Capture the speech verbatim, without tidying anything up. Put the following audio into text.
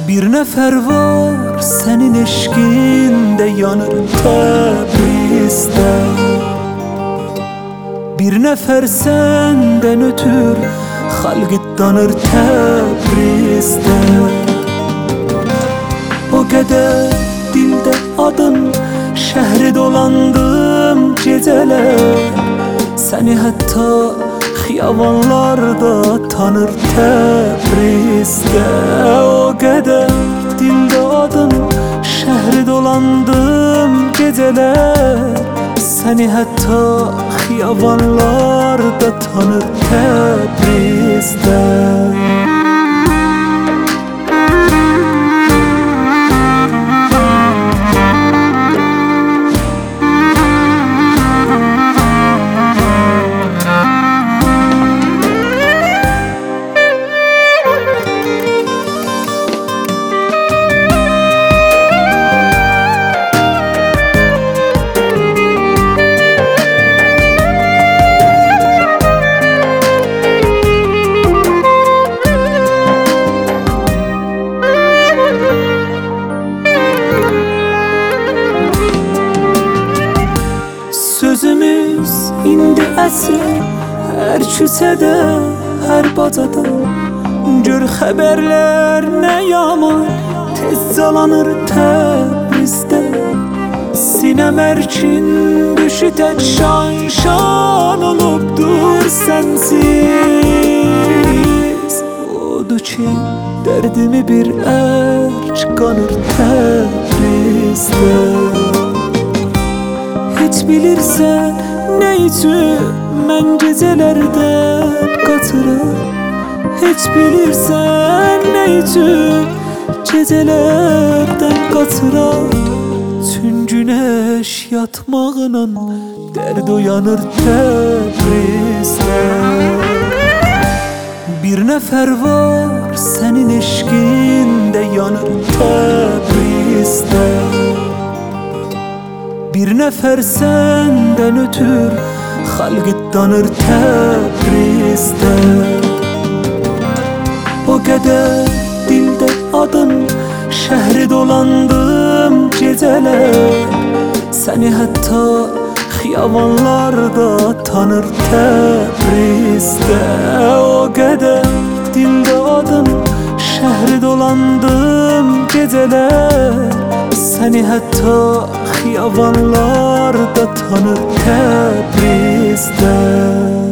Bir nefer var senin eşkinde yanır Təbrizdə. Bir nefer senden ötür halqı danır Təbrizdə. O qədər dildə adın, şəhri dolandım gecələr. Səni hətta xiyavanlarda tanır Təbrizdə. O qədər dildə adın, şəhri dolandım gecələr. Səni hətta xiyavanlarda tanır Təbrizdə. Sözümüz indi əsr, hər küsədə, hər bacada. Gör xəbərlər nə yaman, tez calanır Təbrizdə. Sinəm ərkin düşü tək şan şan olubdur sənsiz. Odur ki dərdimi bir ərk qanır Təbrizdə. Heç bilirsən nə üçün mən gecələrdən qaçıram? Heç bilirsən nə üçün gecələrdən qaçıram? Tün günəş yatmağına dərd oyanır Təbrizdə. Bir nəfər var sənin eşqində yanır Təbrizdə. Bir nefer senden ötür halqı danır Təbrizdə. O qədər dildə adın, şəhri dolandım gecələr. Səni hətta xiyavanlarda tanır Təbrizdə. O qədər dildə adın, şəhri dolandım gecələr. Səni hətta xiyavanlarda tanır Təbrizdə.